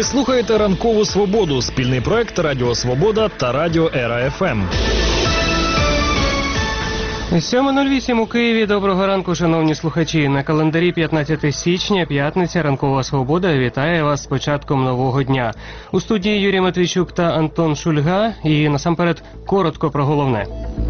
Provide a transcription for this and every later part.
Ви слухаєте «Ранкову свободу» – спільний проект Радіо Свобода та Радіо Ера ФМ. 7:08 у Києві. Доброго ранку, шановні слухачі. На календарі 15 січня, п'ятниця, «Ранкова свобода» вітає вас з початком нового дня. У студії Юрій Матвійчук та Антон Шульга. І насамперед коротко про головне.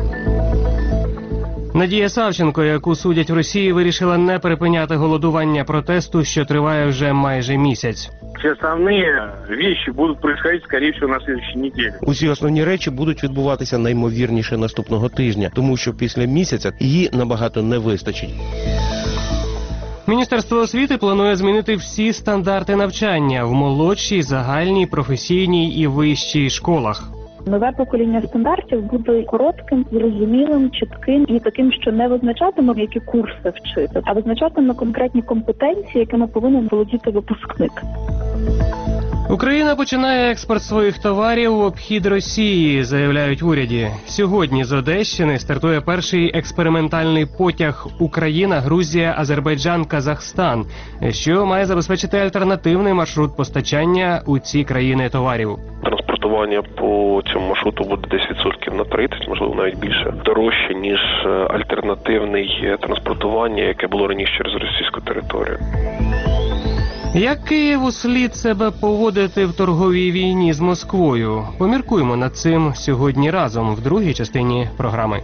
Надія Савченко, яку судять в Росії, вирішила не припиняти голодування протесту, що триває вже майже місяць. Всі основні речі будуть происходить, скоріше всього, на слідчій неділі. Усі основні речі будуть відбуватися наймовірніше наступного тижня, тому що після місяця її набагато не вистачить. Міністерство освіти планує змінити всі стандарти навчання в молодшій, загальній, професійній і вищій школах. Нове покоління стандартів буде коротким, зрозумілим, чітким і таким, що не визначатиме, які курси вчити, а визначатиме конкретні компетенції, якими повинен володіти випускник. Україна починає експорт своїх товарів в обхід Росії, заявляють в уряді. Сьогодні з Одещини стартує перший експериментальний потяг Україна, Грузія, Азербайджан, Казахстан, що має забезпечити альтернативний маршрут постачання у ці країни товарів. Транспортування по цьому маршруту буде десь відсотків на 30, можливо навіть більше, дорожче, ніж альтернативне транспортування, яке було раніше через російську територію. Як Києву слід себе поводити в торговій війні з Москвою? Поміркуємо над цим сьогодні разом в другій частині програми.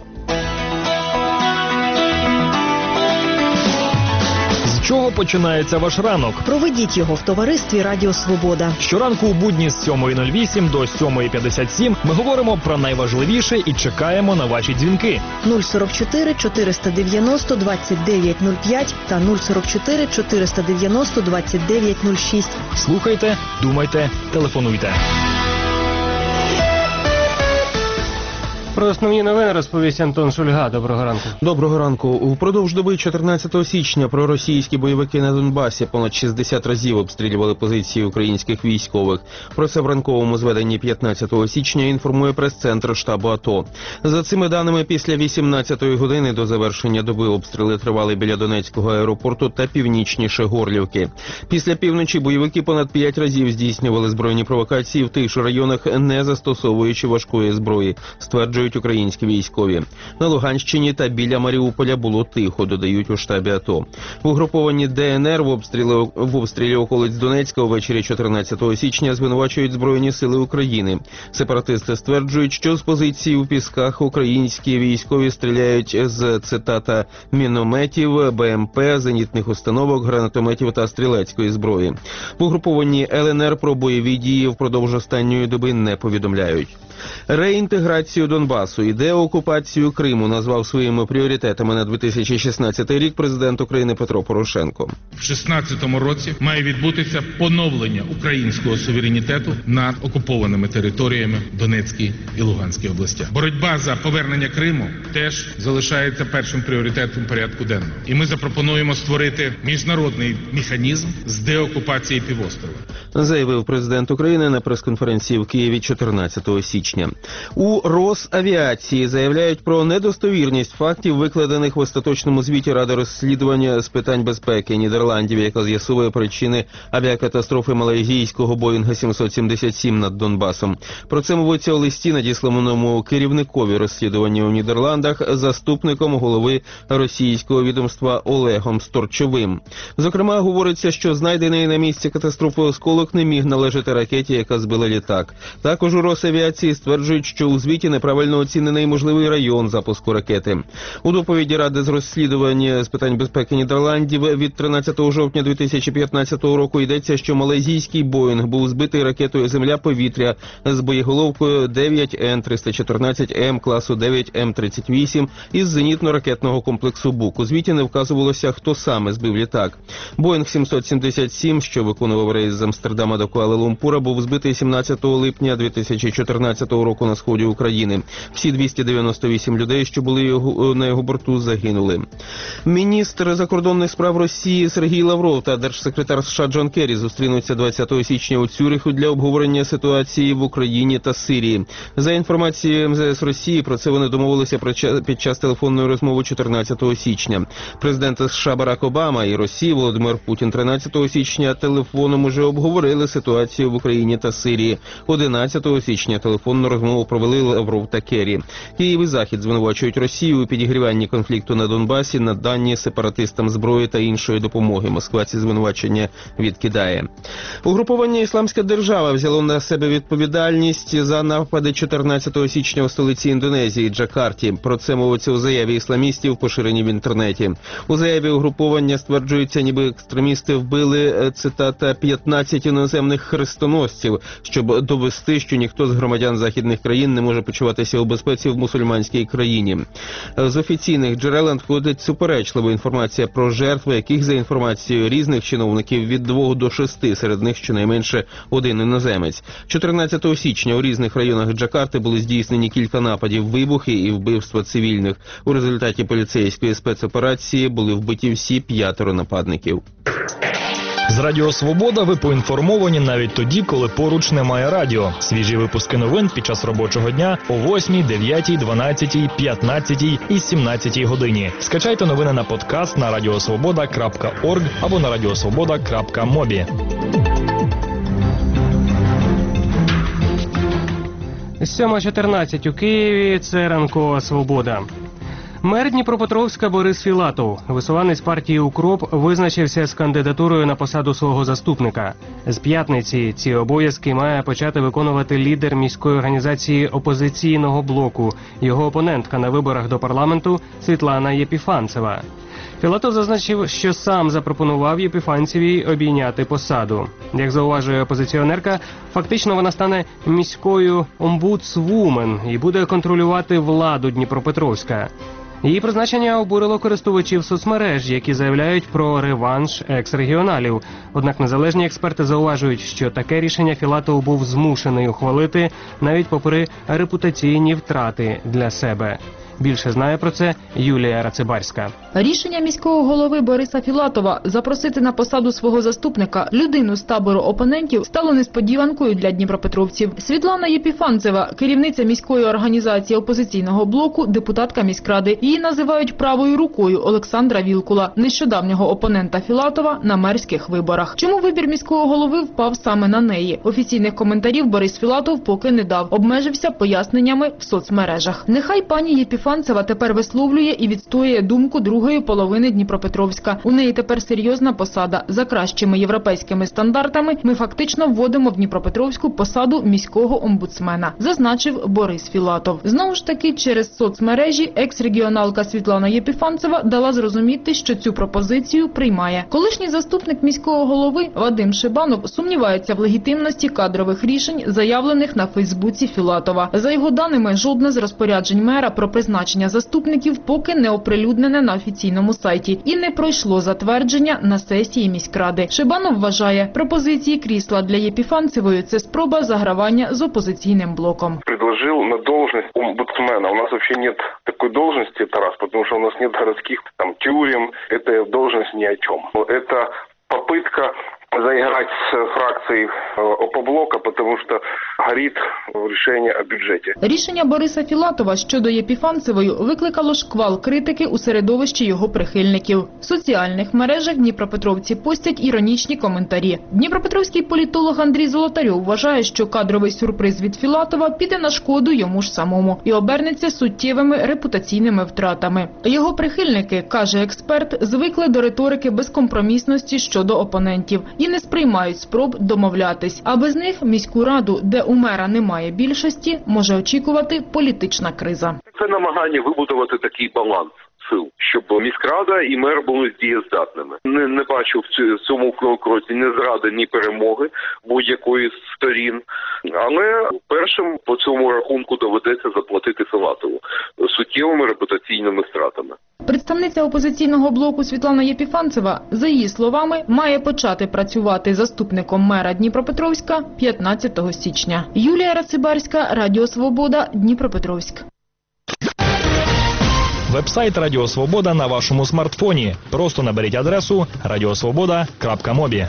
З чого починається ваш ранок? Проведіть його в товаристві Радіо Свобода. Щоранку у будні з 7:08 до 7:57 ми говоримо про найважливіше і чекаємо на ваші дзвінки. 044 490 2905 та 044 490 2906. Слухайте, думайте, телефонуйте. Про основні новини розповість Антон Шульга. Доброго ранку. Доброго ранку. Упродовж доби 14 січня проросійські бойовики на Донбасі понад 60 разів обстрілювали позиції українських військових. Про це в ранковому зведенні 15 січня інформує прес-центр штабу АТО. За цими даними, після 18-ї години до завершення доби обстріли тривали біля Донецького аеропорту та північніше Горлівки. Після півночі бойовики понад 5 разів здійснювали збройні провокації в тих же районах, не застосовуючи важкої зброї, стверджують українські військові. На Луганщині та біля Маріуполя було тихо, додають у штабі АТО. Угруповані ДНР в обстрілі околиць Донецька увечері 14 січня звинувачують Збройні сили України. Сепаратисти стверджують, що з позиції у Пісках українські військові стріляють з, цитата, мінометів, БМП, зенітних установок, гранатометів та стрілецької зброї. В угрупованні ЛНР про бойові дії впродовж останньої доби не повідомляють. Реінтеграцію Донбасу і деокупацію Криму назвав своїми пріоритетами на 2016 рік президент України Петро Порошенко. В 2016 році має відбутися поновлення українського суверенітету над окупованими територіями Донецької і Луганської областях. Боротьба за повернення Криму теж залишається першим пріоритетом порядку денного. І ми запропонуємо створити міжнародний механізм з деокупації півострова. Заявив президент України на прес-конференції в Києві 14 січня. У Росавіації заявляють про недостовірність фактів, викладених в остаточному звіті Ради розслідування з питань безпеки Нідерландів, яка з'ясовує причини авіакатастрофи малайзійського Боїнга 777 над Донбасом. Про це мовиться у листі, надісланому керівникові розслідування у Нідерландах, заступником голови російського відомства Олегом Сторчовим. Зокрема, говориться, що знайдений на місці катастрофи осколок не міг належати ракеті, яка збила літак. Також у Росавіації стверджують, що у звіті неправильно оцінений можливий район запуску ракети. У доповіді Ради з розслідування з питань безпеки Нідерландів від 13 жовтня 2015 року йдеться, що малайзійський Боїнг був збитий ракетою «Земля-повітря» з боєголовкою 9Н-314М класу 9М-38 із зенітно-ракетного комплексу «Бук». У звіті не вказувалося, хто саме збив літак. Боїнг 777, що виконував рейс з Амстердама до Куала-Лумпура, був збитий 17 липня 2014 року на сході України. Всі 298 людей, що були на його борту, загинули. Міністр закордонних справ Росії Сергій Лавров та держсекретар США Джон Керрі зустрінуться 20 січня у Цюриху для обговорення ситуації в Україні та Сирії. За інформацією МЗС Росії, про це вони домовилися під час телефонної розмови 14 січня. Президент США Барак Обама і Росії Володимир Путін 13 січня телефоном уже обговорили ситуацію в Україні та Сирії. 11 січня телефонну розмову провели Лавров та Керрі. Київ і Захід звинувачують Росію у підігріванні конфлікту на Донбасі, наданні сепаратистам зброї та іншої допомоги. Москва ці звинувачення відкидає. Угруповання «Ісламська держава» взяло на себе відповідальність за напади 14 січня у столиці Індонезії – Джакарті. Про це мовиться у заяві ісламістів, поширеній в інтернеті. У заяві угруповання стверджується, ніби екстремісти вбили, цитата, 15 іноземних хрестоносців, щоб довести, що ніхто з громадян західних країн не може почуватися у безпеці в мусульманській країні. З офіційних джерел надходить суперечлива інформація про жертви, яких, за інформацією різних чиновників, від 2 до 6, серед них щонайменше один іноземець. 14 січня у різних районах Джакарти були здійснені кілька нападів, вибухи і вбивства цивільних. У результаті поліцейської спецоперації були вбиті всі 5 нападників. З Радіо Свобода ви поінформовані навіть тоді, коли поруч немає радіо. Свіжі випуски новин під час робочого дня о 8, 9, 12, 15 і 17 годині. Скачайте новини на подкаст на radiosvoboda.org або на radiosvoboda.mobi. 7:14 у Києві. Це ранкова «Свобода». Мер Дніпропетровська Борис Філатов, висуванець партії «Укроп», визначився з кандидатурою на посаду свого заступника. З п'ятниці ці обов'язки має почати виконувати лідер міської організації «Опозиційного блоку», його опонентка на виборах до парламенту Світлана Єпіфанцева. Філатов зазначив, що сам запропонував Єпіфанцевій обійняти посаду. Як зауважує опозиціонерка, фактично вона стане міською омбудсвумен і буде контролювати владу Дніпропетровська. Її призначення обурило користувачів соцмереж, які заявляють про реванш екс-регіоналів. Однак незалежні експерти зауважують, що таке рішення Філатов був змушений ухвалити, навіть попри репутаційні втрати для себе. Більше знає про це Юлія Рацибарська. Рішення міського голови Бориса Філатова запросити на посаду свого заступника людину з табору опонентів стало несподіванкою для дніпропетровців. Світлана Єпіфанцева, керівниця міської організації «Опозиційного блоку», депутатка міськради. Її називають правою рукою Олександра Вілкула, нещодавнього опонента Філатова на мерських виборах. Чому вибір міського голови впав саме на неї? Офіційних коментарів Борис Філатов поки не дав, обмежився поясненнями в соцмережах. Нехай пані Єпіфанцева тепер висловлює і відстоює думку другої половини Дніпропетровська. У неї тепер серйозна посада. За кращими європейськими стандартами ми фактично вводимо в Дніпропетровську посаду міського омбудсмена, зазначив Борис Філатов. Знову ж таки, через соцмережі екс-регіоналка Світлана Єпіфанцева дала зрозуміти, що цю пропозицію приймає. Колишній заступник міського голови Вадим Шибанов сумнівається в легітимності кадрових рішень, заявлених на Фейсбуці Філатова. За його даними, жодне з розпоряджень мера про призначення заступників поки не оприлюднене на офіційному сайті і не пройшло затвердження на сесії міськради. Шибанов вважає, пропозиції крісла для Єпіфанцевої – це спроба загравання з опозиційним блоком. Предложил на должность омбудсмена. У нас вообще нет такой должности, Тарас, потому что у нас нет городских там тюрем. Эта должность ни о чем. Это попытка заиграть с фракцией Опоблока, потому что горит решение о бюджете. Рішення Бориса Філатова щодо Єпіфанцевої викликало шквал критики у середовищі його прихильників. В соціальних мережах дніпропетровці постять іронічні коментарі. Дніпропетровський політолог Андрій Золотарьов вважає, що кадровий сюрприз від Філатова піде на шкоду йому ж самому і обернеться суттєвими репутаційними втратами. Його прихильники, каже експерт, звикли до риторики безкомпромісності щодо опонентів і не сприймають спроб домовлятись. А без них міську раду, де у мера немає більшості, може очікувати політична криза. Це намагання вибудувати такий баланс сил, щоб міськрада і мер були дієздатними. Не бачу в цьому кроці ні зради, ні перемоги будь-якої з сторін. Але першим по цьому рахунку доведеться заплатити Філатову суттєвими репутаційними стратами. Представниця опозиційного блоку Світлана Єпіфанцева, за її словами, має почати працювати заступником мера Дніпропетровська 15 січня. Юлія Рацибарська, Радіо Свобода, Дніпропетровськ. Вебсайт Радіо Свобода на вашому смартфоні. Просто наберіть адресу radiosvoboda.mobi.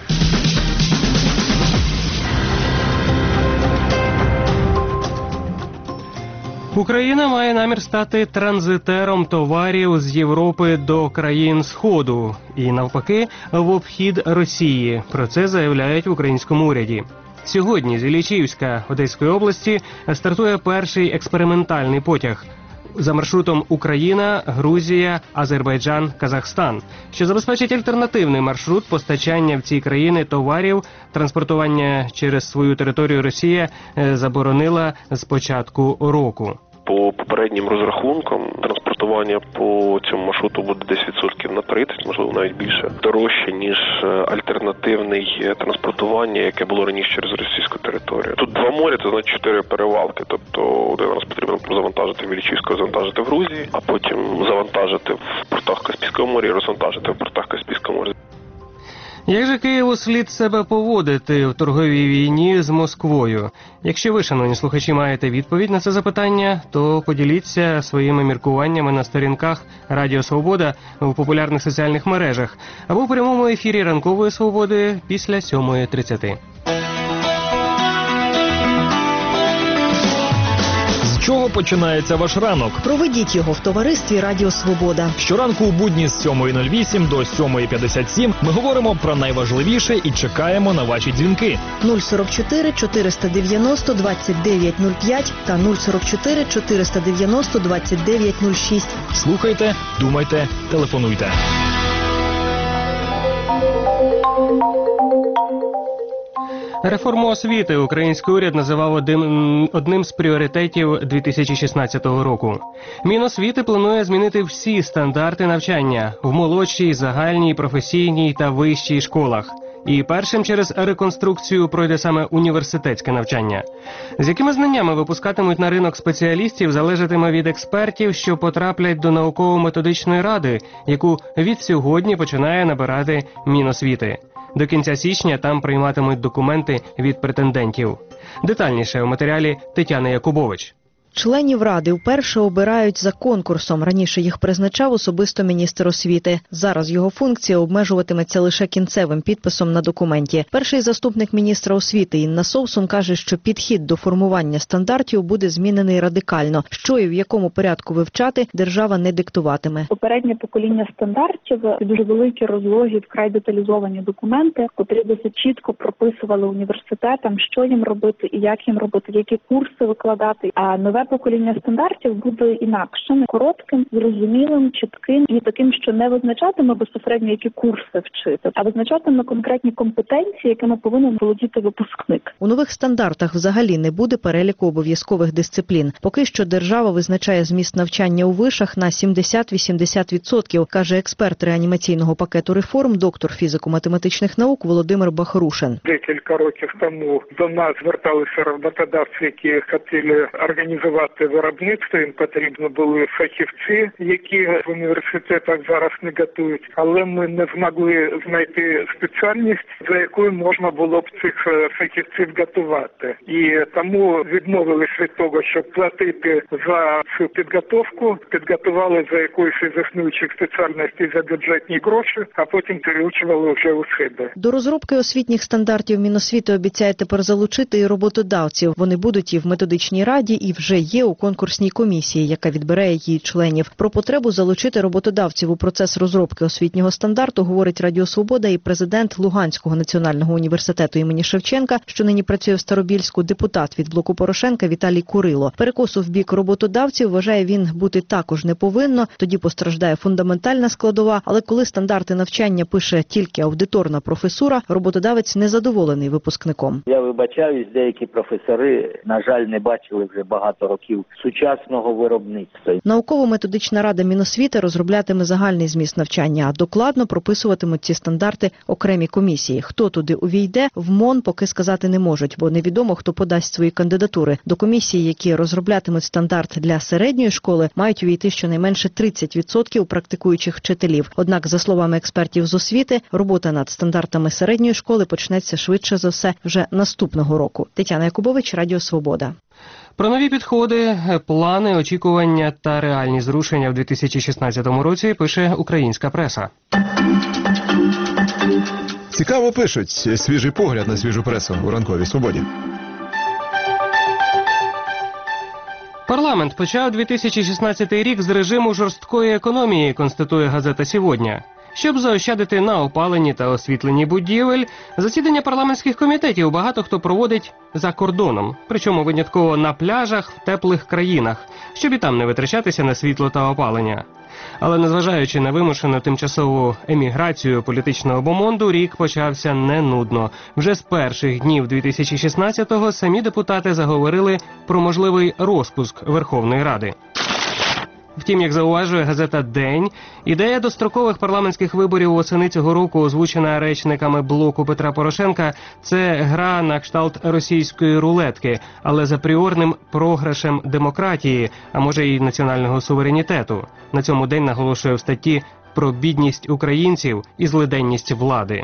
Україна має намір стати транзитером товарів з Європи до країн Сходу і, навпаки, в обхід Росії. Про це заявляють в українському уряді. Сьогодні з Іллічівська Одеської області стартує перший експериментальний потяг за маршрутом Україна, Грузія, Азербайджан, Казахстан, що забезпечить альтернативний маршрут постачання в ці країни товарів. Транспортування через свою територію Росія заборонила з початку року. По попереднім розрахункам, транспортування по цьому маршруту буде десь відсотків на 30, можливо навіть більше, дорожче, ніж альтернативний транспортування, яке було раніше через російську територію. Тут два моря, це значить 4 перевалки, тобто один раз потрібно завантажити в Іллічівську, завантажити в Грузії, а потім завантажити в портах Каспійського моря і розвантажити в портах Каспійського моря. Як же Києву слід себе поводити в торговій війні з Москвою? Якщо ви, шановні слухачі, маєте відповідь на це запитання, то поділіться своїми міркуваннями на сторінках Радіо Свобода в популярних соціальних мережах або в прямому ефірі Ранкової Свободи після 7:30. З чого починається ваш ранок? Проведіть його в товаристві Радіо Свобода. Щоранку у будні з 7:08 до 7:57 ми говоримо про найважливіше і чекаємо на ваші дзвінки. 044 490 2905 та 044 490 2906. Слухайте, думайте, телефонуйте. Реформу освіти український уряд називав одним з пріоритетів 2016 року. Міносвіти планує змінити всі стандарти навчання в молодшій, загальній, професійній та вищій школах. І першим через реконструкцію пройде саме університетське навчання. З якими знаннями випускатимуть на ринок спеціалістів, залежатиме від експертів, що потраплять до науково-методичної ради, яку від сьогодні починає набирати Міносвіти. До кінця січня там прийматимуть документи від претендентів. Детальніше у матеріалі Тетяни Якубович. Членів ради вперше обирають за конкурсом. Раніше їх призначав особисто міністр освіти. Зараз його функція обмежуватиметься лише кінцевим підписом на документі. Перший заступник міністра освіти Інна Совсун каже, що підхід до формування стандартів буде змінений радикально. Що і в якому порядку вивчати, держава не диктуватиме. Попереднє покоління стандартів – дуже великі, розлогі, вкрай деталізовані документи, котрі досить чітко прописували університетам, що їм робити і як їм робити, які курси викладати. А нове покоління стандартів буде інакшим, коротким, зрозумілим, чітким і таким, що не визначатиме безпосередньо, які курси вчити, а визначатиме конкретні компетенції, якими повинен володіти випускник. У нових стандартах взагалі не буде переліку обов'язкових дисциплін. Поки що держава визначає зміст навчання у вишах на 70-80%, каже експерт реанімаційного пакету реформ, доктор фізико-математичних наук Володимир Бахрушин. Декілька років тому до нас зверталися роботодавці, які хотіли організувати виробництво, їм потрібно були фахівці, які в університетах зараз не готують, але ми не змогли знайти спеціальність, за якою можна було б цих фахівців готувати. І тому відмовились від того, щоб платити за цю підготовку, підготували за якоюсь із існуючих спеціальностей за бюджетні гроші, а потім переучували вже у себе. До розробки освітніх стандартів Міносвіти обіцяє тепер залучити і роботодавців. Вони будуть і в методичній раді, і вже є у конкурсній комісії, яка відбере її членів. Про потребу залучити роботодавців у процес розробки освітнього стандарту говорить Радіо Свобода і президент Луганського національного університету імені Шевченка, що нині працює в Старобільську, депутат від блоку Порошенка Віталій Курило. Перекосу в бік роботодавців, вважає він, бути також не повинно, тоді постраждає фундаментальна складова, але коли стандарти навчання пише тільки аудиторна професура, роботодавець незадоволений випускником. Я вибачаюсь, деякі професори, на жаль, не бачили вже багато років сучасного виробництва. Науково-методична рада Міносвіти розроблятиме загальний зміст навчання, а докладно прописуватимуть ці стандарти окремі комісії. Хто туди увійде, в МОН поки сказати не можуть, бо невідомо, хто подасть свої кандидатури. До комісії, які розроблятимуть стандарт для середньої школи, мають увійти щонайменше 30% практикуючих вчителів. Однак, за словами експертів з освіти, робота над стандартами середньої школи почнеться швидше за все вже наступного року. Тетяна Якубович, Радіо Свобода. Про нові підходи, плани, очікування та реальні зрушення в 2016 році пише українська преса. Цікаво пишуть. Свіжий погляд на свіжу пресу у ранковій свободі. Парламент почав 2016 рік з режиму жорсткої економії, констатує газета «Сьогодні». Щоб заощадити на опаленні та освітленні будівель, засідання парламентських комітетів багато хто проводить за кордоном, причому винятково на пляжах в теплих країнах, щоб і там не витрачатися на світло та опалення. Але незважаючи на вимушену тимчасову еміграцію політичного бомонду, рік почався не нудно. Вже з перших днів 2016-го самі депутати заговорили про можливий розпуск Верховної Ради. Втім, як зауважує газета «День», ідея дострокових парламентських виборів восени цього року, озвучена речниками блоку Петра Порошенка, це гра на кшталт російської рулетки, але з апріорним програшем демократії, а може й національного суверенітету. На цьому «День» наголошує в статті про бідність українців і злиденність влади.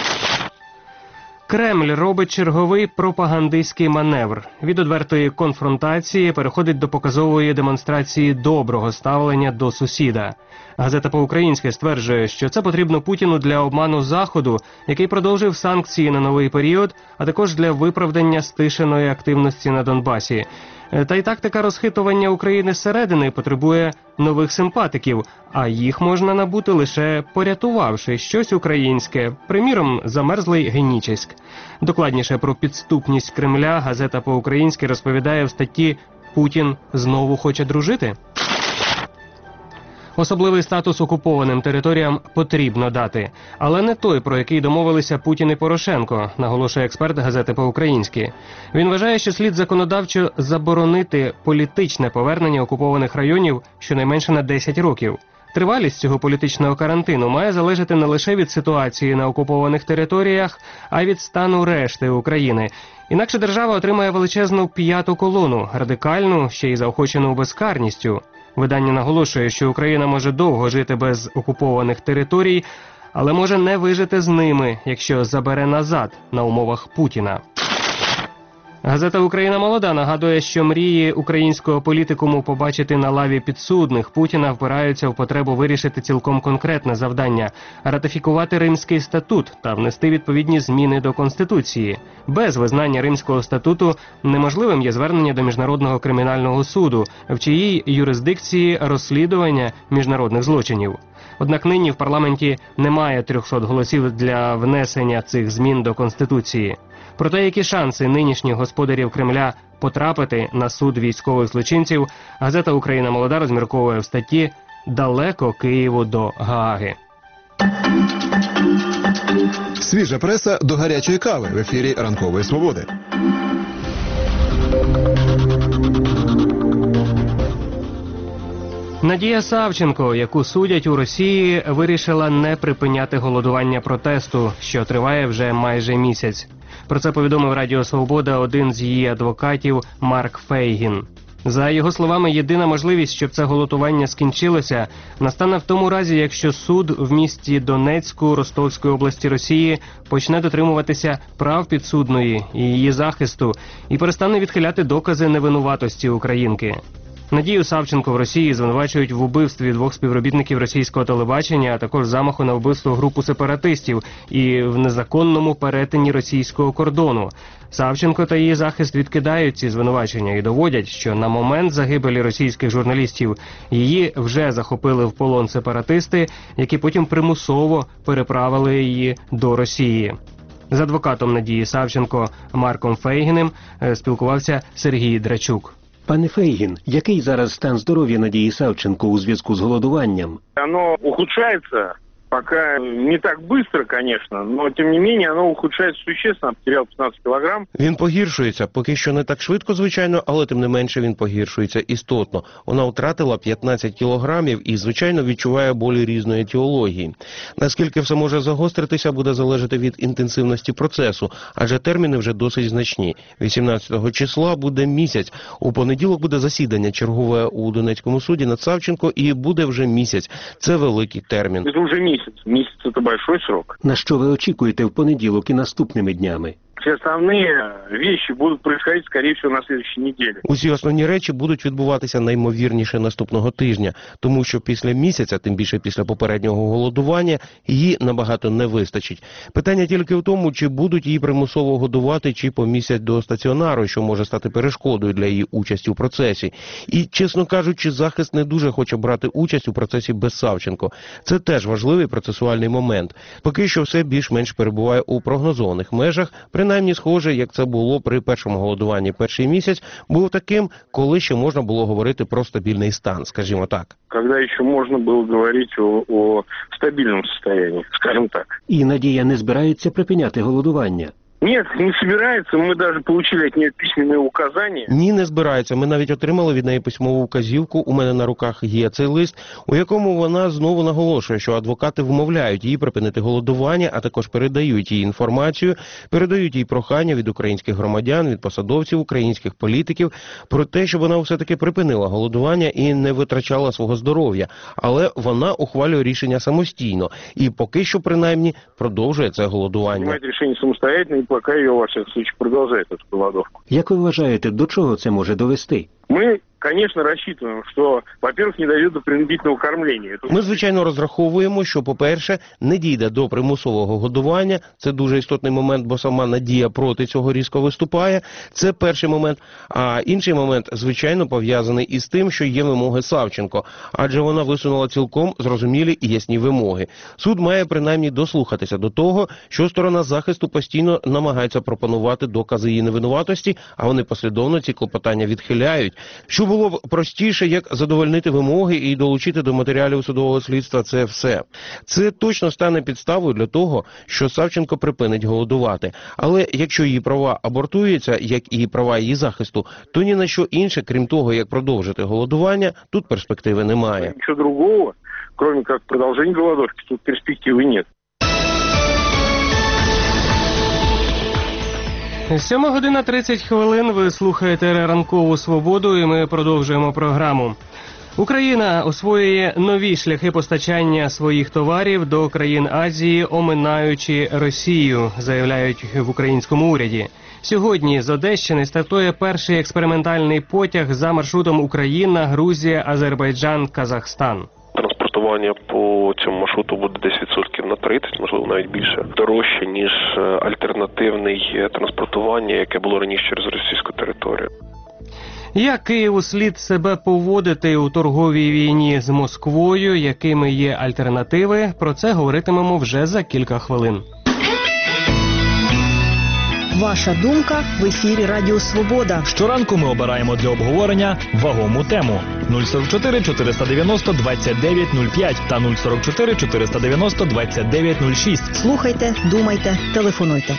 Кремль робить черговий пропагандистський маневр. Від відвертої конфронтації переходить до показової демонстрації доброго ставлення до сусіда. Газета «По-українськи» стверджує, що це потрібно Путіну для обману Заходу, який продовжив санкції на новий період, а також для виправдання стишеної активності на Донбасі. Та й тактика розхитування України зсередини потребує нових симпатиків, а їх можна набути лише порятувавши щось українське, приміром, замерзлий Генічеськ. Докладніше про підступність Кремля газета «По-українськи» розповідає в статті «Путін знову хоче дружити?». Особливий статус окупованим територіям потрібно дати, але не той, про який домовилися Путін і Порошенко, наголошує експерт газети «По-українськи». Він вважає, що слід законодавчо заборонити політичне повернення окупованих районів щонайменше на 10 років. Тривалість цього політичного карантину має залежати не лише від ситуації на окупованих територіях, а й від стану решти України. Інакше держава отримає величезну п'яту колону, радикальну, ще й заохочену безкарністю. Видання наголошує, що Україна може довго жити без окупованих територій, але може не вижити з ними, якщо забере назад на умовах Путіна. Газета «Україна молода» нагадує, що мрії українського політикуму побачити на лаві підсудних Путіна впираються в потребу вирішити цілком конкретне завдання – ратифікувати Римський статут та внести відповідні зміни до Конституції. Без визнання Римського статуту неможливим є звернення до Міжнародного кримінального суду, в чиїй юрисдикції розслідування міжнародних злочинів. Однак нині в парламенті немає 300 голосів для внесення цих змін до Конституції. Проте які шанси нинішніх господарів Кремля потрапити на суд військових злочинців, газета «Україна молода» розмірковує в статті «Далеко Києву до Гааги». Свіжа преса до гарячої кави в ефірі «Ранкової свободи». Надія Савченко, яку судять у Росії, вирішила не припиняти голодування протесту, що триває вже майже місяць. Про це повідомив Радіо Свобода один з її адвокатів Марк Фейгін. За його словами, єдина можливість, щоб це голодування скінчилося, настане в тому разі, якщо суд в місті Донецьку Ростовської області Росії почне дотримуватися прав підсудної і її захисту і перестане відхиляти докази невинуватості українки. Надію Савченко в Росії звинувачують в убивстві 2 співробітників російського телебачення, а також замаху на вбивство групи сепаратистів і в незаконному перетині російського кордону. Савченко та її захист відкидають ці звинувачення і доводять, що на момент загибелі російських журналістів її вже захопили в полон сепаратисти, які потім примусово переправили її до Росії. З адвокатом Надії Савченко Марком Фейгіним спілкувався Сергій Драчук. Пане Фейгін, який зараз стан здоров'я Надії Савченко у зв'язку з голодуванням? Оно ухудшается, пока не так быстро, конечно, но тем не менее оно ухудшается существенно, потерял 15 килограмм. Він погіршується, поки що не так швидко, звичайно, але тим не менше він погіршується істотно. Вона втратила 15 кілограмів і, звичайно, відчуває болі різної етіології. Наскільки все може загостритися, буде залежати від інтенсивності процесу, адже терміни вже досить значні. 18 числа буде місяць. У понеділок буде засідання чергове у Донецькому суді над Савченко і буде вже місяць. Це великий термін. Це вже місяць. Місяць – це большой срок. На що ви очікуєте в понеділок і наступними днями? Все остальные вещи будут происходить, скорее всего, на следующей неделе. Усі основні речі будуть відбуватися наймовірніше наступного тижня, тому що після місяця, тим більше після попереднього голодування, її набагато не вистачить. Питання тільки в тому, чи будуть її примусово годувати, чи помістять до стаціонару, що може стати перешкодою для її участі у процесі. І, чесно кажучи, захист не дуже хоче брати участь у процесі без Савченко. Це теж важливий процесуальний момент. Поки що все більш-менш перебуває у прогнозованих межах, принаймні схоже, як це було при першому голодуванні. Перший місяць був таким, коли ще можна було говорити про стабільний стан, скажімо так. Когда еще можно было говорить о стабильном состоянии, скажем так. І Надія не збирається припиняти голодування. Нет, не собирается. Мы даже получили от нее письменные указания. Ні, не збирається. Ми навіть отримали від неї письмову вказівку. У мене на руках є цей лист, у якому вона знову наголошує, що адвокати вмовляють її припинити голодування, а також передають їй інформацію, передають їй прохання від українських громадян, від посадовців, українських політиків про те, щоб вона все-таки припинила голодування і не витрачала свого здоров'я. Але вона ухвалює рішення самостійно і поки що, принаймні, продовжує це голодування. Приймає рішення самостійно і пока ее, во всяком случае, продолжает эту голодовку. Як ви вважаєте, до чого це може довести? Мы, конечно, рассчитываем, что, во-первых, не дойдет до принудительного кормления. Ми, звичайно, розраховуємо, що, по-перше, не дійде до примусового годування. Це дуже істотний момент, бо сама Надія проти цього різко виступає. Це перший момент. А інший момент, звичайно, пов'язаний із тим, що є вимоги Савченко. Адже вона висунула цілком зрозумілі і ясні вимоги. Суд має, принаймні, дослухатися до того, що сторона захисту постійно намагається пропонувати докази її невинуватості, а вони послідовно ці клопотання відхиляють. Що було б простіше, як задовольнити вимоги і долучити до матеріалів судового слідства це все. Це точно стане підставою для того, що Савченко припинить голодувати. Але якщо її права абортуються, як і права її захисту, то ні на що інше, крім того, як продовжити голодування, тут перспективи немає. Нічого другого, крім як продовження голодовки, тут перспективи немає. 7:30. Ви слухаєте «Ранкову свободу» і ми продовжуємо програму. Україна освоює нові шляхи постачання своїх товарів до країн Азії, оминаючи Росію, заявляють в українському уряді. Сьогодні з Одещини стартує перший експериментальний потяг за маршрутом Україна, Грузія, Азербайджан, Казахстан. Транспортування по цьому маршруту буде десь відсотків на 30, можливо навіть більше, дорожче, ніж альтернативне транспортування, яке було раніше через російську територію. Як Києву слід себе поводити у торговій війні з Москвою, якими є альтернативи, про це говоритимемо вже за кілька хвилин. Ваша думка в ефірі Радіо Свобода. Щоранку ми обираємо для обговорення вагому тему. 044 490 2905 та 044 490 2906. Слухайте, думайте, телефонуйте.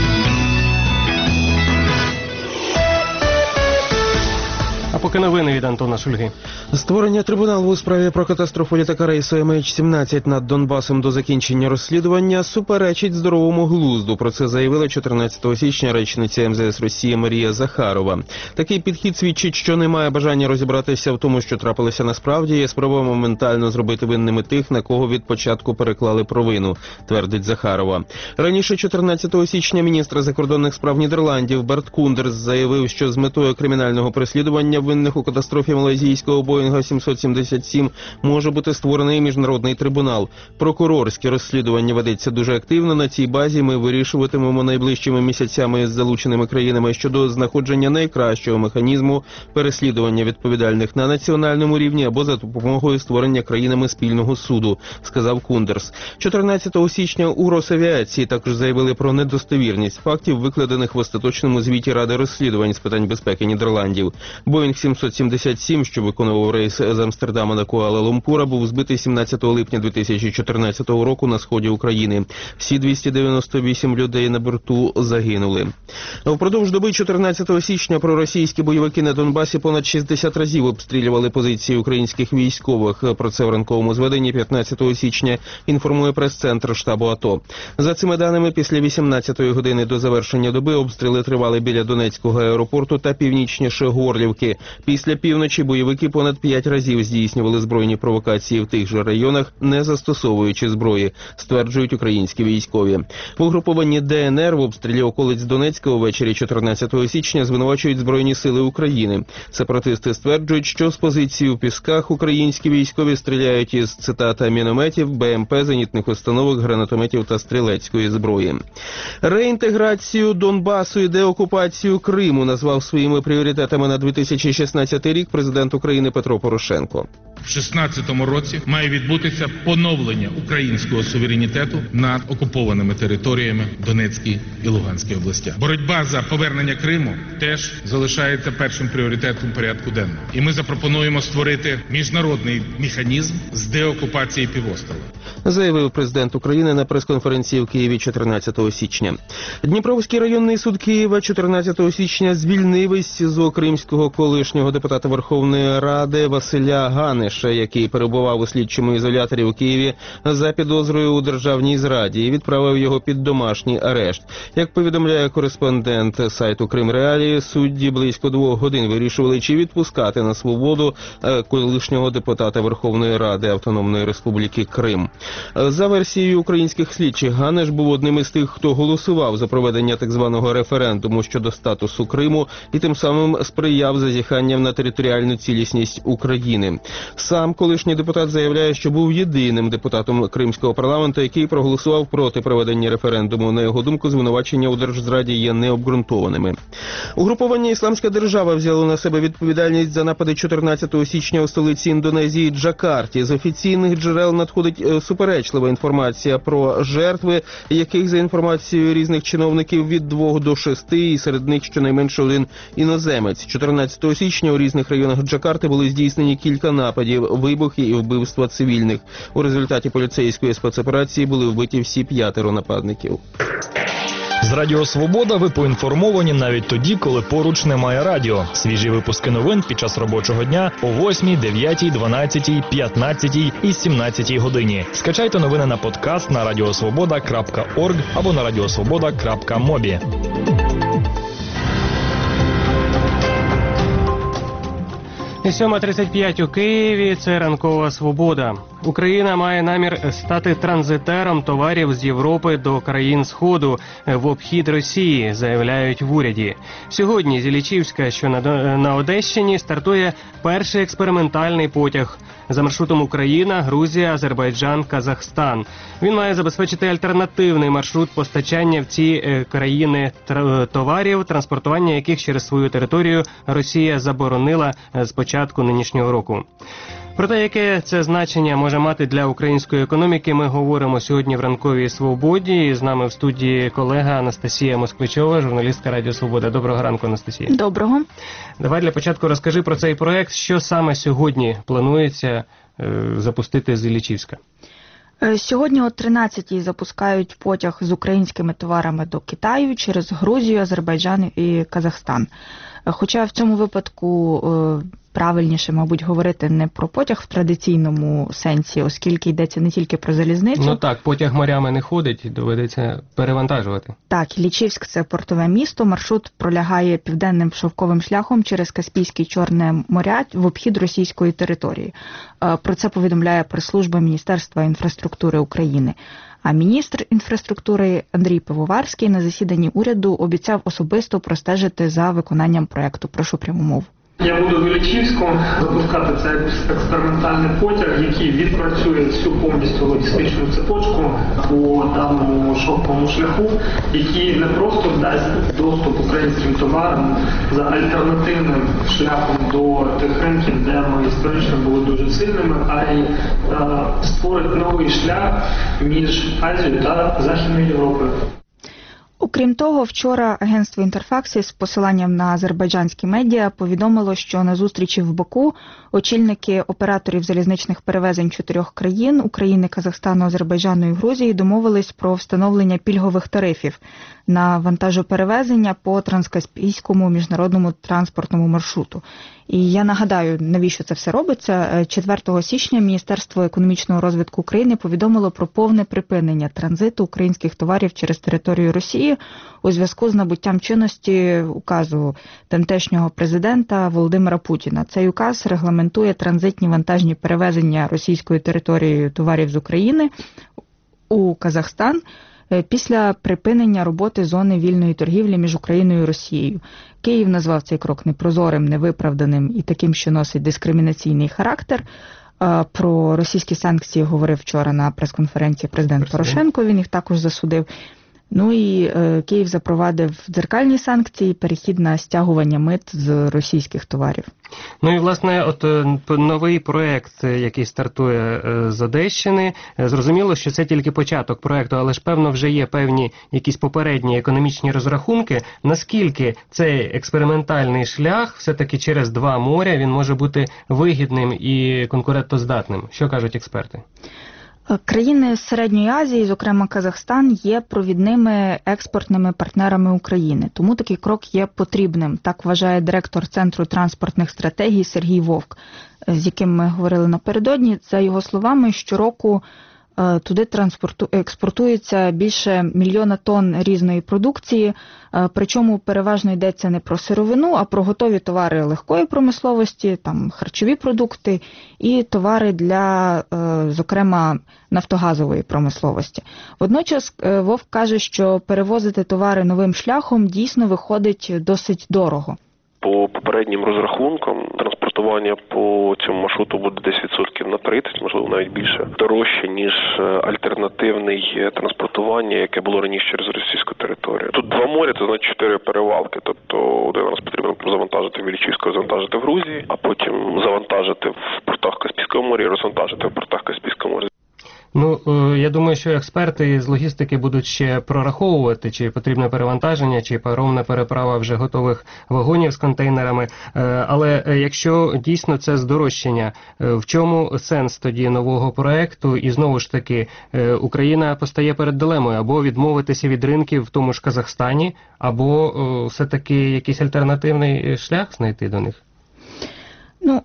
А поки новини від Антона Шульги. Створення трибуналу у справі про катастрофу літака рейсу MH17 над Донбасом до закінчення розслідування суперечить здоровому глузду. Про це заявила 14 січня речниця МЗС Росії Марія Захарова. Такий підхід свідчить, що немає бажання розібратися в тому, що трапилося насправді, є спроба моментально зробити винними тих, на кого від початку переклали провину, твердить Захарова. Раніше 14 січня міністр закордонних справ Нідерландів Берт Кундерс заявив, що з метою кримінального переслідування винних у катастрофі малайзійського Боїнга 777 може бути створений міжнародний трибунал. Прокурорське розслідування ведеться дуже активно. На цій базі ми вирішуватимемо найближчими місяцями з залученими країнами щодо знаходження найкращого механізму переслідування відповідальних на національному рівні або за допомогою створення країнами спільного суду, сказав Кундерс. 14 січня у Росавіації також заявили про недостовірність фактів, викладених в остаточному звіті Ради розслідувань з питань безпеки Нідерландів. Боїнг 777, що виконував рейс з Амстердама до Куала-Лумпура, був збитий 17 липня 2014 року на сході України. Всі 298 людей на борту загинули. Впродовж доби 14 січня проросійські бойовики на Донбасі понад 60 разів обстрілювали позиції українських військових. Про це в ранковому зведенні 15 січня інформує прес-центр штабу АТО. За цими даними, після 18-ї години до завершення доби обстріли тривали біля Донецького аеропорту та північніше Горлівки. Після півночі бойовики понад 5 разів здійснювали збройні провокації в тих же районах, не застосовуючи зброї, стверджують українські військові. В угрупованні ДНР в обстрілі околиць Донецька увечері 14 січня звинувачують Збройні сили України. Сепаратисти стверджують, що з позиції у Пісках українські військові стріляють із, цитата, мінометів, БМП, зенітних установок, гранатометів та стрілецької зброї. Реінтеграцію Донбасу і деокупацію Криму назвав своїми пріоритетами на 2016 рік президент України Петро Порошенко. В 2016 році має відбутися поновлення українського суверенітету над окупованими територіями Донецької і Луганської областях. Боротьба за повернення Криму теж залишається першим пріоритетом порядку денного. І ми запропонуємо створити міжнародний механізм з деокупації півострова. Заявив президент України на прес-конференції в Києві 14 січня. Дніпровський районний суд Києва 14 січня звільнив із СІЗО кримського колишнього депутата Верховної Ради Василя Ганеша, який перебував у слідчому ізоляторі у Києві за підозрою у державній зраді, і відправив його під домашній арешт. Як повідомляє кореспондент сайту Кримреалії, судді близько 2 годин вирішували, чи відпускати на свободу колишнього депутата Верховної Ради Автономної Республіки Крим. За версією українських слідчих, Ганеш був одним із тих, хто голосував за проведення так званого референдуму щодо статусу Криму і тим самим сприяв зазіханням на територіальну цілісність України. Сам колишній депутат заявляє, що був єдиним депутатом кримського парламенту, який проголосував проти проведення референдуму. На його думку, звинувачення у держзраді є необґрунтованими. Угруповання «Ісламська держава» взяло на себе відповідальність за напади 14 січня у столиці Індонезії Джакарті. З офіційних джерел надходить суперечлива інформація про жертви, яких, за інформацією різних чиновників, від 2 до 6, і серед них щонайменше 1 іноземець. 14 січня у різних районах Джакарти були здійснені кілька нападів, вибухи і вбивства цивільних. У результаті поліцейської спецоперації були вбиті всі 5 нападників. З Радіо Свобода ви поінформовані навіть тоді, коли поруч немає радіо. Свіжі випуски новин під час робочого дня о 8, 9, 12, 15 і 17 годині. Скачайте новини на подкаст на radiosvoboda.org або на radiosvoboda.mobi. І 7:35 у Києві. Це ранкова свобода. Україна має намір стати транзитером товарів з Європи до країн Сходу в обхід Росії, заявляють в уряді. Сьогодні з Іллічівська, що на Одещині, стартує перший експериментальний потяг за маршрутом Україна, Грузія, Азербайджан, Казахстан. Він має забезпечити альтернативний маршрут постачання в ці країни товарів, транспортування яких через свою територію Росія заборонила з початку нинішнього року. Про те, яке це значення може мати для української економіки, ми говоримо сьогодні в ранковій свободі. І з нами в студії колега Анастасія Москвичова, журналістка Радіо Свобода. Доброго ранку, Анастасія. Доброго. Давай для початку розкажи про цей проект. Що саме сьогодні планується запустити з Іллічівська? Сьогодні о 13-й запускають потяг з українськими товарами до Китаю через Грузію, Азербайджан і Казахстан. Хоча в цьому випадку правильніше, мабуть, говорити не про потяг в традиційному сенсі, оскільки йдеться не тільки про залізницю. Ну так, потяг морями не ходить, доведеться перевантажувати. Так, Іллічівськ – це портове місто. Маршрут пролягає південним шовковим шляхом через Каспійське і Чорне моря в обхід російської території. Про це повідомляє прес-служба Міністерства інфраструктури України. А міністр інфраструктури Андрій Пивоварський на засіданні уряду обіцяв особисто простежити за виконанням проекту. Прошу пряму мову. Я буду в Іллічівську запускати цей експериментальний потяг, який відпрацює всю повністю логістичну цепочку по даному шовковому шляху, який не просто дасть доступ українським товарам за альтернативним шляхом до тих ринків, де ми історично були дуже сильними, а й створить новий шлях між Азією та Західною Європою. Окрім того, вчора агентство «Інтерфакс» з посиланням на азербайджанські медіа повідомило, що на зустрічі в Баку очільники операторів залізничних перевезень 4 країн – України, Казахстану, Азербайджану і Грузії – домовились про встановлення пільгових тарифів на вантажоперевезення по транскаспійському міжнародному транспортному маршруту. І я нагадаю, навіщо це все робиться. 4 січня Міністерство економічного розвитку України повідомило про повне припинення транзиту українських товарів через територію Росії Росії у зв'язку з набуттям чинності указу тамтешнього президента Володимира Путіна. Цей указ регламентує транзитні вантажні перевезення російською територією товарів з України у Казахстан після припинення роботи зони вільної торгівлі між Україною і Росією. Київ назвав цей крок непрозорим, невиправданим і таким, що носить дискримінаційний характер. Про російські санкції говорив вчора на прес-конференції президент Порошенко, він їх також засудив. Ну і Київ запровадив дзеркальні санкції, перехід на стягування мит з російських товарів. Ну і, власне, от новий проект, який стартує з Одещини, зрозуміло, що це тільки початок проекту, але ж, певно, вже є певні якісь попередні економічні розрахунки. Наскільки цей експериментальний шлях, все-таки через два моря, він може бути вигідним і конкурентоздатним? Що кажуть експерти? Країни Середньої Азії, зокрема Казахстан, є провідними експортними партнерами України. Тому такий крок є потрібним. Так вважає директор Центру транспортних стратегій Сергій Вовк, з яким ми говорили напередодні. За його словами, щороку туди експортується більше 1 мільйона тонн різної продукції, причому переважно йдеться не про сировину, а про готові товари легкої промисловості, там харчові продукти і товари для, зокрема, нафтогазової промисловості. Водночас Вовк каже, що перевозити товари новим шляхом дійсно виходить досить дорого. По попереднім розрахункам транспортування по цьому маршруту буде десь відсотків на 30, можливо навіть більше, дорожче, ніж альтернативне транспортування, яке було раніше через російську територію. Тут два моря, це значить 4 перевалки, тобто один раз потрібно завантажити в Іллічівську, завантажити в Грузії, а потім завантажити в портах Каспійського моря і розвантажити в портах Каспійського моря. Ну, я думаю, що експерти з логістики будуть ще прораховувати, чи потрібне перевантаження, чи паромна переправа вже готових вагонів з контейнерами. Але якщо дійсно це здорожчання, в чому сенс тоді нового проекту? І знову ж таки, Україна постає перед дилемою: або відмовитися від ринків в тому ж Казахстані, або все-таки якийсь альтернативний шлях знайти до них? Ну,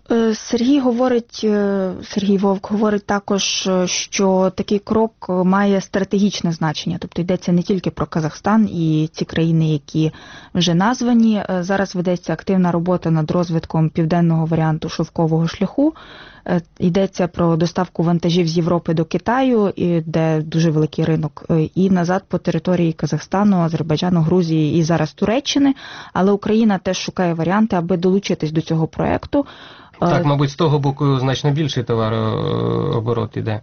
Сергій Вовк говорить також, що такий крок має стратегічне значення. Тобто йдеться не тільки про Казахстан і ці країни, які вже названі. Зараз ведеться активна робота над розвитком південного варіанту шовкового шляху. Йдеться про доставку вантажів з Європи до Китаю, де дуже великий ринок, і назад по території Казахстану, Азербайджану, Грузії і зараз Туреччини. Але Україна теж шукає варіанти, аби долучитись до цього проекту. Так, мабуть, з того боку значно більший товарооборот іде.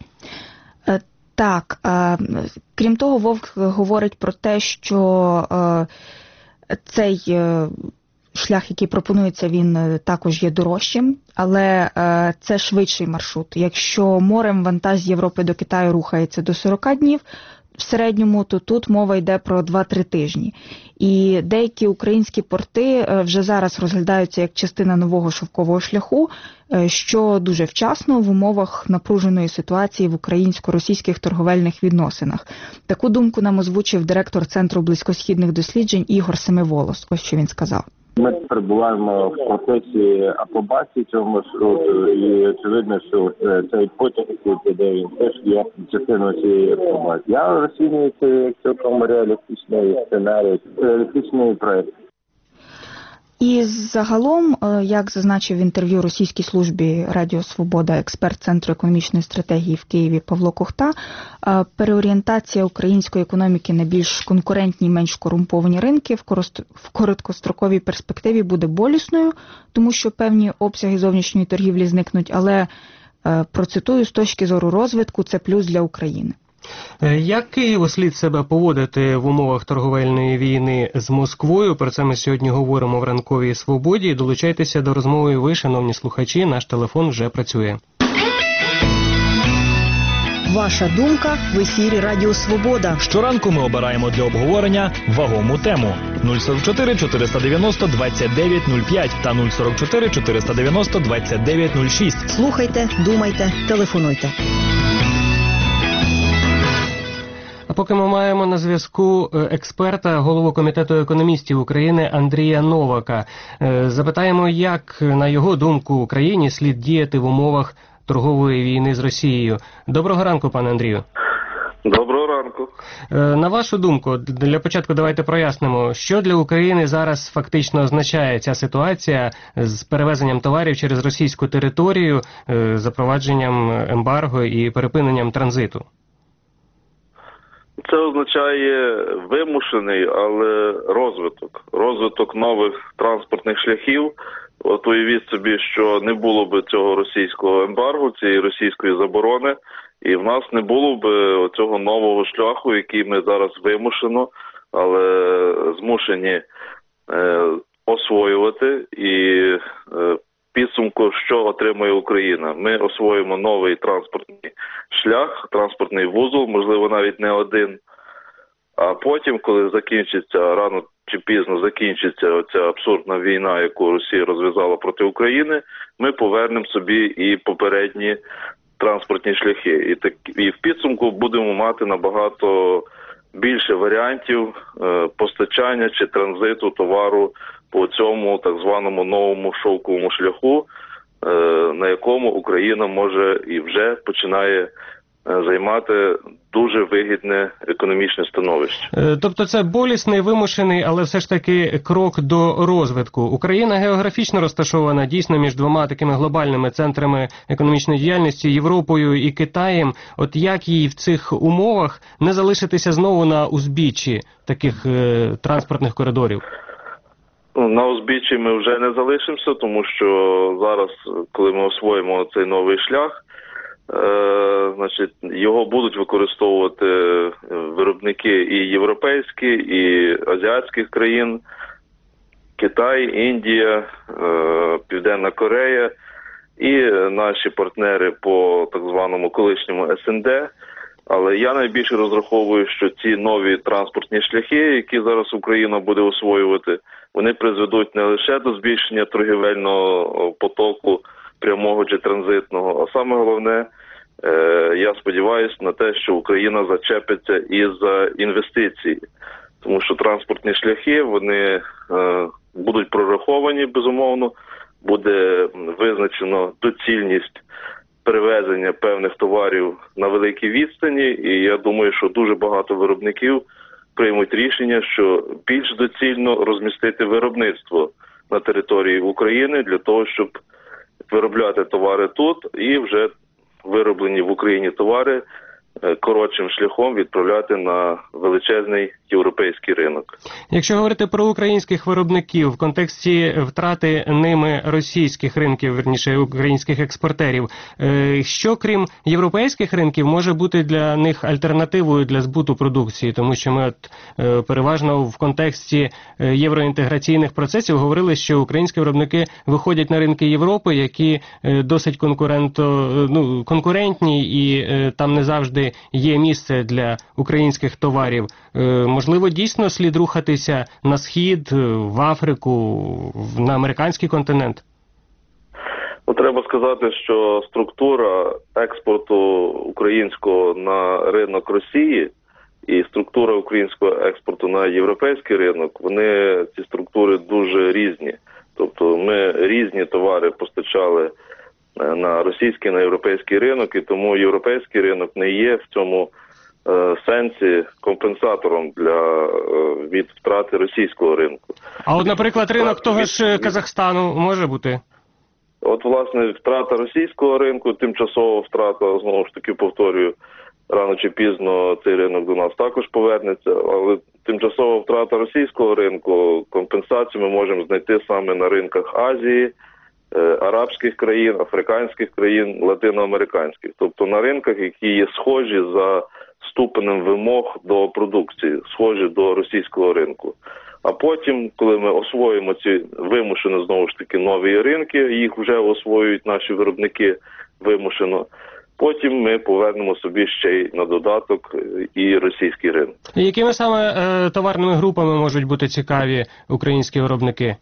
Так. Крім того, Вовк говорить про те, що цей шлях, який пропонується, він також є дорожчим, але це швидший маршрут. Якщо морем вантаж з Європи до Китаю рухається до 40 днів в середньому, то тут мова йде про 2-3 тижні. І деякі українські порти вже зараз розглядаються як частина нового шовкового шляху, що дуже вчасно в умовах напруженої ситуації в українсько-російських торговельних відносинах. Таку думку нам озвучив директор Центру близькосхідних досліджень Ігор Семиволос. Ось що він сказав. Ми перебуваємо в процесі апробації цього маршруту, і очевидно, що цей потяг, який піде, він теж є частиною цієї апробації. Я розцінюю це як цілком реалістичний сценарій, реалістичний проект. І загалом, як зазначив в інтерв'ю російській службі Радіо Свобода експерт Центру економічної стратегії в Києві Павло Кухта, переорієнтація української економіки на більш конкурентні, менш корумповані ринки в короткостроковій перспективі буде болісною, тому що певні обсяги зовнішньої торгівлі зникнуть, але, процитую, з точки зору розвитку це плюс для України. Як Києву слід себе поводити в умовах торговельної війни з Москвою? Про це ми сьогодні говоримо в ранковій свободі. Долучайтеся до розмови ви, шановні слухачі, наш телефон вже працює. Ваша думка в ефірі Радіо Свобода. Щоранку ми обираємо для обговорення вагому тему. 044 490 29 05 та 044 490 29 06. Слухайте, думайте, телефонуйте. А поки ми маємо на зв'язку експерта, голову Комітету економістів України Андрія Новака. Запитаємо, як, на його думку, Україні слід діяти в умовах торгової війни з Росією. Доброго ранку, пане Андрію. Доброго ранку. На вашу думку, для початку давайте прояснимо, що для України зараз фактично означає ця ситуація з перевезенням товарів через російську територію, запровадженням ембарго і перепиненням транзиту? Це означає вимушений, але розвиток нових транспортних шляхів. От уявіть собі, що не було б цього російського ембарго, цієї російської заборони, і в нас не було б цього нового шляху, який ми зараз вимушено, але змушені освоювати. І підсумку, що отримує Україна? Ми освоїмо новий транспортний шлях, транспортний вузол, можливо навіть не один. А потім, коли закінчиться, рано чи пізно закінчиться оця абсурдна війна, яку Росія розв'язала проти України, ми повернемо собі і попередні транспортні шляхи. І в підсумку будемо мати набагато більше варіантів постачання чи транзиту товару по цьому так званому новому шовковому шляху, на якому Україна може і вже починає займати дуже вигідне економічне становище. Тобто це болісний, вимушений, але все ж таки крок до розвитку. Україна географічно розташована дійсно між двома такими глобальними центрами економічної діяльності, Європою і Китаєм. От як їй в цих умовах не залишитися знову на узбіччі таких транспортних коридорів? На узбіччі ми вже не залишимося, тому що зараз, коли ми освоїмо цей новий шлях, значить, його будуть використовувати виробники і європейські, і азіатських країн, Китай, Індія, Південна Корея і наші партнери по так званому колишньому СНД. Але я найбільше розраховую, що ці нові транспортні шляхи, які зараз Україна буде освоювати, вони призведуть не лише до збільшення торгівельного потоку прямого чи транзитного, а саме головне, я сподіваюся на те, що Україна зачепиться і за інвестиції. Тому що транспортні шляхи, вони будуть прораховані, безумовно, буде визначено доцільність перевезення певних товарів на великій відстані, і я думаю, що дуже багато виробників приймуть рішення, що більш доцільно розмістити виробництво на території України для того, щоб виробляти товари тут і вже вироблені в Україні товари коротшим шляхом відправляти на величезний європейський ринок. Якщо говорити про українських виробників в контексті втрати ними російських ринків, верніше українських експортерів, що крім європейських ринків може бути для них альтернативою для збуту продукції? Тому що ми переважно в контексті євроінтеграційних процесів говорили, що українські виробники виходять на ринки Європи, які досить конкурентні і там не завжди є місце для українських товарів. Можливо, дійсно слід рухатися на схід, в Африку, на американський континент? Треба сказати, що структура експорту українського на ринок Росії і структура українського експорту на європейський ринок, ці структури дуже різні. Тобто ми різні товари постачали на російський, на європейський ринок, і тому європейський ринок не є в цьому сенсі компенсатором від втрати російського ринку. А от, наприклад, ринок того ж Казахстану може бути? От, власне, втрата російського ринку, тимчасова втрата, знову ж таки повторюю, рано чи пізно цей ринок до нас також повернеться, але тимчасова втрата російського ринку, компенсацію ми можемо знайти саме на ринках Азії, арабських країн, африканських країн, латиноамериканських. Тобто на ринках, які є схожі за ступенем вимог до продукції, схожі до російського ринку. А потім, коли ми освоїмо ці вимушено, знову ж таки, нові ринки, їх вже освоюють наші виробники вимушено, потім ми повернемо собі ще й на додаток і російський ринок. Якими саме товарними групами можуть бути цікаві українські виробники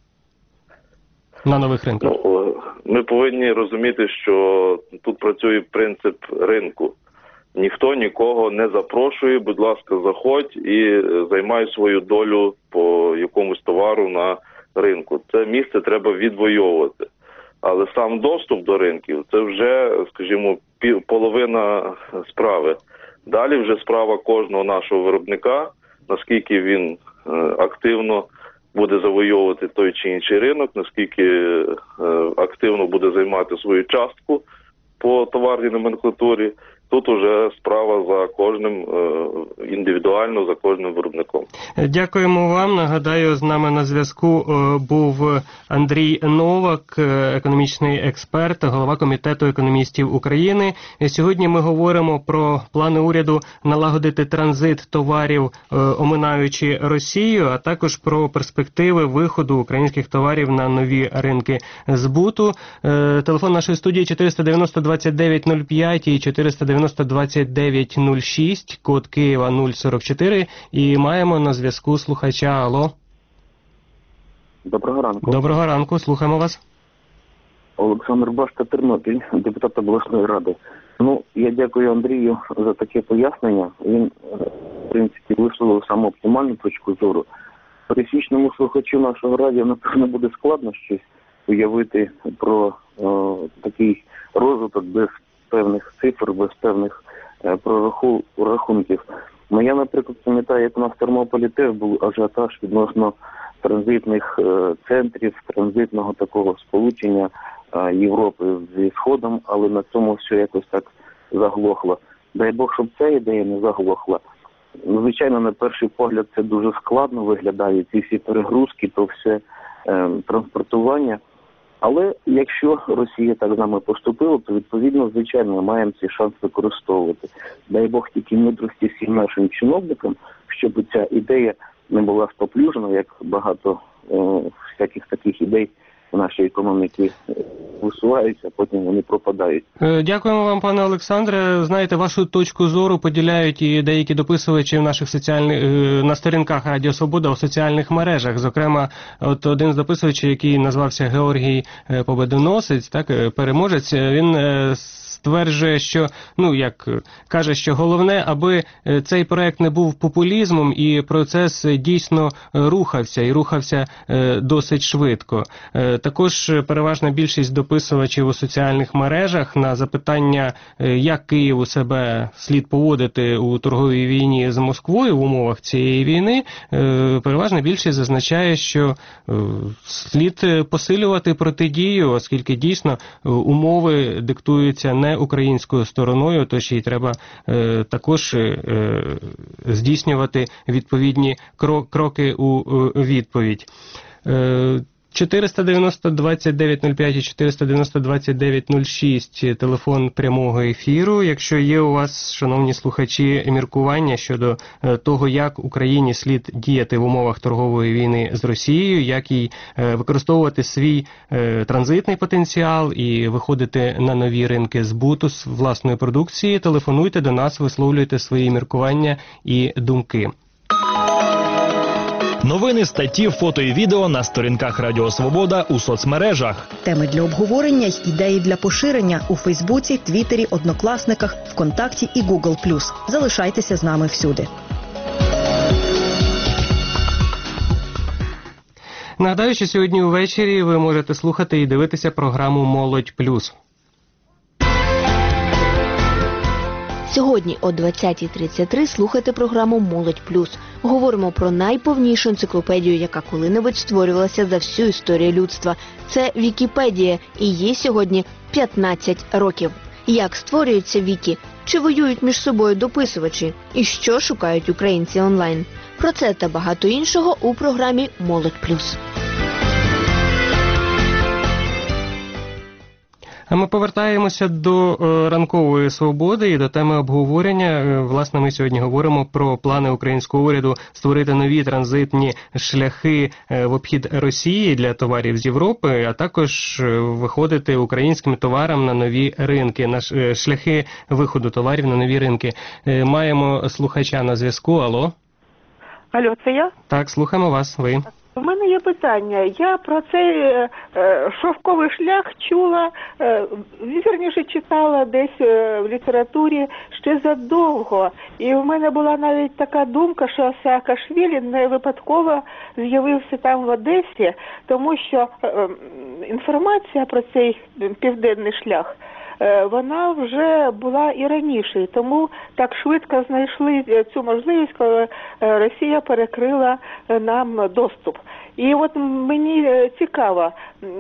на нових ринках? Ми повинні розуміти, що тут працює принцип ринку. Ніхто нікого не запрошує, будь ласка, заходь і займай свою долю по якомусь товару на ринку. Це місце треба відвоювати. Але сам доступ до ринків – це вже, скажімо, половина справи. Далі вже справа кожного нашого виробника, наскільки він активно буде завойовувати той чи інший ринок, наскільки активно буде займати свою частку по товарній номенклатурі. Тут уже справа за кожним індивідуально, за кожним виробником. Дякуємо вам. Нагадаю, з нами на зв'язку був Андрій Новак, економічний експерт, голова Комітету економістів України. Сьогодні ми говоримо про плани уряду налагодити транзит товарів, оминаючи Росію, а також про перспективи виходу українських товарів на нові ринки збуту. Телефон нашої студії 490-2905 і 490-2906, код Києва 044. І маємо на зв'язку слухача. Алло. Доброго ранку. Доброго ранку, слухаємо вас. Олександр Башта, Тернопіль, депутат обласної ради. Я дякую Андрію за таке пояснення. Він, в принципі, висловив саме оптимальну точку зору. Пересічному слухачу нашого радіо, напевно, буде складно щось уявити про такий розвиток без певних цифр, без певних прорахунків. Я, наприклад, пам'ятаю, як у нас в Тернополі теж був ажіотаж відносно транзитних центрів, транзитного такого сполучення Європи зі Сходом, але на цьому все якось так заглохло. Дай Бог, щоб ця ідея не заглохла. Звичайно, на перший погляд це дуже складно виглядає, ці всі перегрузки, то все транспортування. Але якщо Росія так з нами поступила, то відповідно, звичайно, ми маємо цей шанс використовувати. Дай Бог тільки мудрості всім нашим чиновникам, щоб ця ідея не була споплюжена, як багато всяких таких ідей в нашій економіці висуваються, а потім вони пропадають. Дякуємо вам, пане Олександре. Знаєте, вашу точку зору поділяють і деякі дописувачі в наших на сторінках Радіо Свобода у соціальних мережах. Зокрема, от один з дописувачів, який назвався Георгій Победоносець, переможець, він стверджує, що, каже, що головне, аби цей проект не був популізмом і процес дійсно рухався досить швидко. Також переважна більшість дописувачів у соціальних мережах на запитання, як Києву себе слід поводити у торговій війні з Москвою в умовах цієї війни, переважна більшість зазначає, що слід посилювати протидію, оскільки дійсно умови диктуються не українською стороною, тож їй треба також здійснювати відповідні кроки у відповідь. 490-2905 і 490-2906 телефон прямого ефіру. Якщо є у вас, шановні слухачі, міркування щодо того, як Україні слід діяти в умовах торгової війни з Росією, як їй використовувати свій транзитний потенціал і виходити на нові ринки збуту з власної продукції, телефонуйте до нас, висловлюйте свої міркування і думки. Новини, статті, фото і відео на сторінках Радіо Свобода у соцмережах. Теми для обговорення й ідеї для поширення у Фейсбуці, Твіттері, Однокласниках, ВКонтакті і Google+. Залишайтеся з нами всюди. Нагадаю, що сьогодні увечері ви можете слухати і дивитися програму «Молодь плюс». Сьогодні о 20:33 слухайте програму «Молодь плюс». Говоримо про найповнішу енциклопедію, яка коли-небудь створювалася за всю історію людства. Це Вікіпедія, і їй сьогодні 15 років. Як створюється Вікі? Чи воюють між собою дописувачі? І що шукають українці онлайн? Про це та багато іншого у програмі «Молодь плюс». А ми повертаємося до ранкової свободи і до теми обговорення. Власне, ми сьогодні говоримо про плани українського уряду створити нові транзитні шляхи в обхід Росії для товарів з Європи, а також виходити українським товарам на нові ринки, шляхи виходу товарів на нові ринки. Маємо слухача на зв'язку. Алло? Алло, це я? Так, слухаємо вас. Ви? У мене є питання. Я про цей шовковий шлях чула, вірніше читала десь в літературі ще задовго. І в мене була навіть така думка, що Саакашвілі не випадково з'явився там в Одесі, тому що інформація про цей південний шлях вона вже була і раніше. Тому так швидко знайшли цю можливість, коли Росія перекрила нам доступ. І от мені цікаво,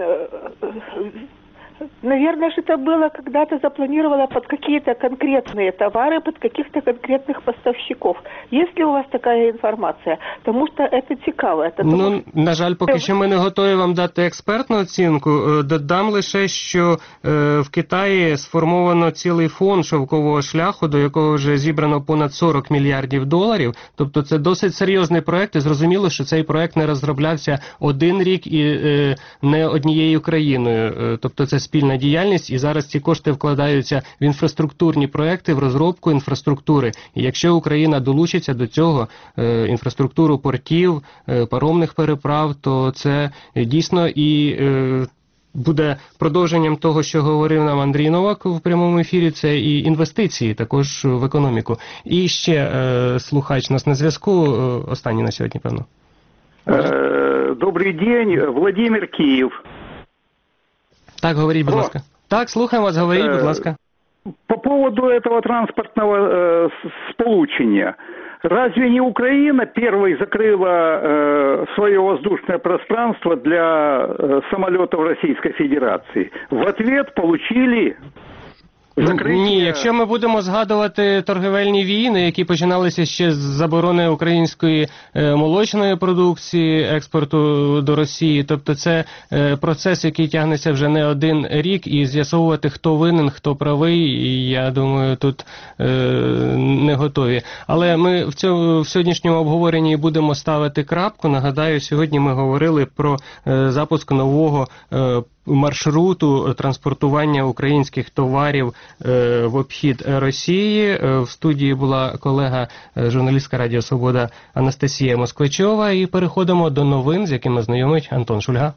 наверное, же это было когда-то запланировано под какие-то конкретные товары, под каких-то конкретных поставщиков. Есть ли у вас такая информация? Потому что это цікаво. Ну, на жаль, поки що ми не готові вам дати експертну оцінку. Додам лише, що в Китаї сформовано цілий фонд шовкового шляху, до якого вже зібрано понад 40 мільярдів доларів. Тобто це досить серйозний проект, і зрозуміло, що цей проект не розроблявся один рік і не однією країною. Тобто це спільна діяльність, і зараз ці кошти вкладаються в інфраструктурні проекти, в розробку інфраструктури. І якщо Україна долучиться до цього, інфраструктуру портів, паромних переправ, то це дійсно і буде продовженням того, що говорив нам Андрій Новак в прямому ефірі, це і інвестиції також в економіку. І ще слухач нас на зв'язку, останній на сьогодні, певно. Добрий день, Владимир, Київ. Так, говоріть, будь ласка. Так, слухаємо вас, говоріть, будь ласка. По поводу этого транспортного сполучения. Разве не Украина первой закрыла свое воздушное пространство для самолетов Российской Федерации? В ответ получили... Ні, якщо ми будемо згадувати торгівельні війни, які починалися ще з заборони української молочної продукції, експорту до Росії, тобто це процес, який тягнеться вже не один рік, і з'ясовувати, хто винен, хто правий, я думаю, тут не готові. Але ми в сьогоднішньому обговоренні будемо ставити крапку. Нагадаю, сьогодні ми говорили про запуск нового маршруту транспортування українських товарів в обхід Росії. В студії була колега, журналістка Радіо Свобода Анастасія Москвичова. І переходимо до новин, з якими знайомить Антон Шульга.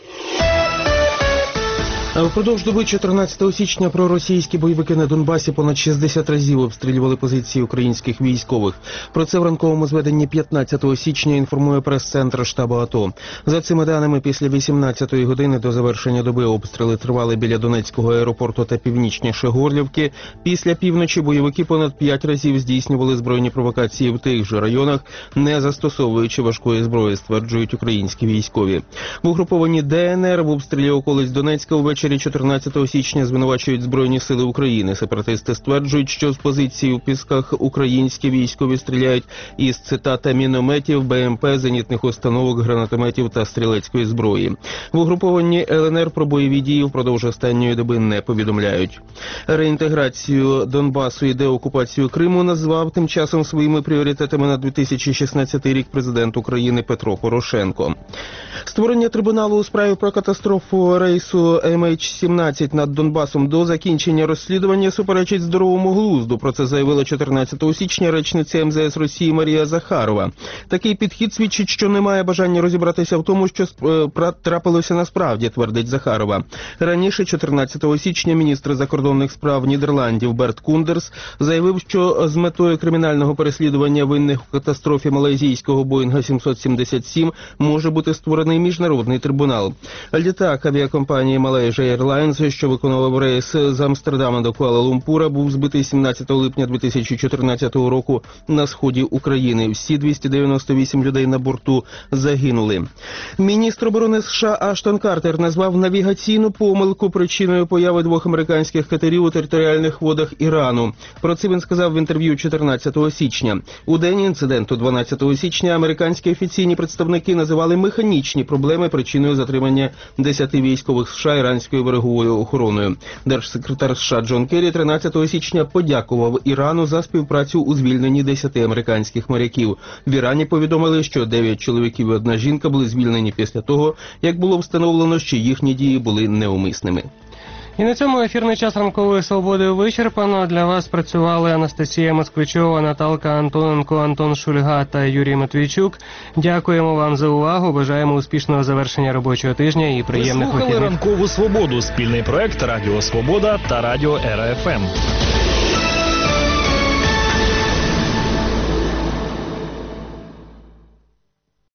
Впродовж доби 14 січня проросійські бойовики на Донбасі понад 60 разів обстрілювали позиції українських військових. Про це в ранковому зведенні 15 січня інформує прес-центр штабу АТО. За цими даними, після 18-ї години до завершення доби обстріли тривали біля Донецького аеропорту та північніше Горлівки. Після півночі бойовики понад 5 разів здійснювали збройні провокації в тих же районах, не застосовуючи важкої зброї, стверджують українські військові. В угрупованні ДНР в обстрілі околиць Донецька увечері 14 січня звинувачують Збройні сили України. Сепаратисти стверджують, що з позиції у Пісках українські військові стріляють із, цитата, мінометів, БМП, зенітних установок, гранатометів та стрілецької зброї. В угрупованні ЛНР про бойові дії впродовж останньої доби не повідомляють. Реінтеграцію Донбасу і деокупацію Криму назвав тим часом своїми пріоритетами на 2016 рік президент України Петро Порошенко. Створення трибуналу у справі про катастрофу рейсу MH17 над Донбасом до закінчення розслідування суперечить здоровому глузду. Про це заявила 14 січня речниця МЗС Росії Марія Захарова. Такий підхід свідчить, що немає бажання розібратися в тому, що трапилося насправді, твердить Захарова. Раніше, 14 січня, міністр закордонних справ Нідерландів Берт Кундерс заявив, що з метою кримінального переслідування винних в катастрофі малайзійського Боїнга 777 може бути створений міжнародний трибунал. Літак авіакомпанії Malaysia Airlines, що виконував рейс з Амстердама до Куала-Лумпура, був збитий 17 липня 2014 року на сході України. Всі 298 людей на борту загинули. Міністр оборони США Аштон Картер назвав навігаційну помилку причиною появи двох американських катерів у територіальних водах Ірану. Про це він сказав в інтерв'ю 14 січня. У день інциденту 12 січня американські офіційні представники називали механічні проблеми причиною затримання 10 військових США іранською береговою охороною. Держсекретар США Джон Керрі 13 січня подякував Ірану за співпрацю у звільненні 10 американських моряків. В Ірані повідомили, що 9 чоловіків і 1 жінка були звільнені після того, як було встановлено, що їхні дії були неумисними. І на цьому ефірний час ранкової свободи вичерпано. Для вас працювали Анастасія Москвичова, Наталка Антоненко, Антон Шульга та Юрій Матвійчук. Дякуємо вам за увагу, бажаємо успішного завершення робочого тижня і приємних вихідних. Ви слухали ранкову свободу, спільний проект Радіо Свобода та Радіо РФМ.